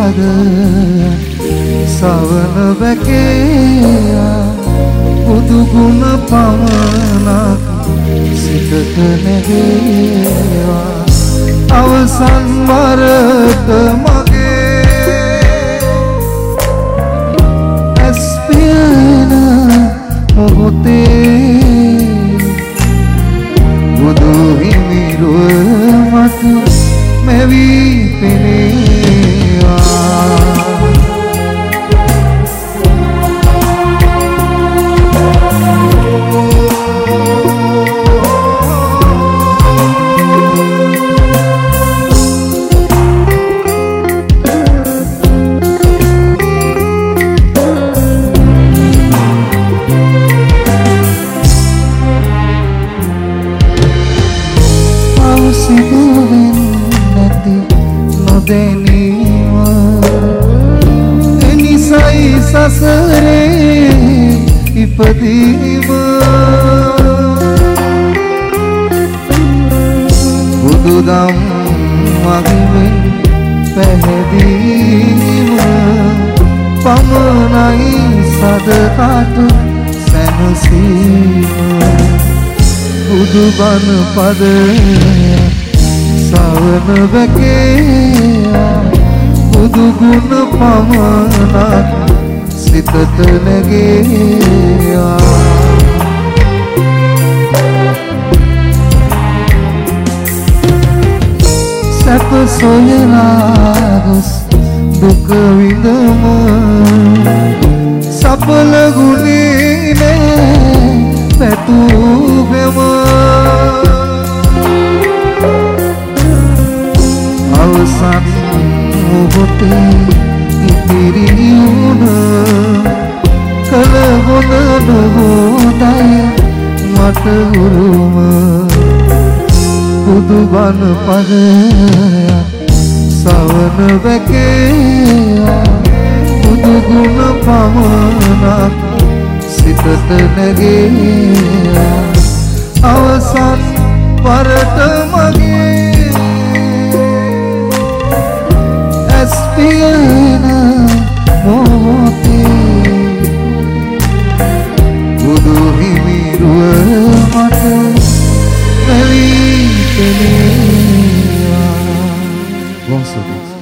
පද සවන වැකේයා බුදු ගුණ පමණක් සිතට නැගේවා අවසන් වරට මගේ ඇස් පියන මොහොතේ බුදු හිමිරුව මට මෙවී පෙනේවා සිදුවෙන් නැති නොදැනීම එනිසයි සසරේ ඉපදීම බුදුදම් මගින් පැහැදීම පමණයි සදකට සැනසීම බුදුබණ පද සවන වැකේයා බුදු ගුණ පමණක් සිතට නැගේවා සැප සොයලා ගොස් දුක විඳම සඵල ගුණේ නෑ පැතුගෙම අවසන් මොහොතේ ඉතිරි වුණ කල හොඳ නොහොඳය මට උරුම බුදුබණ පදයක් සවන වැකේයා බුදු ගුණ පමණක් සිතට නැගේවා අවසන් වරට මගේ ඇස් පියන මොහොතේ බුදු හිමිරුව මට මෙවී පෙනේවා.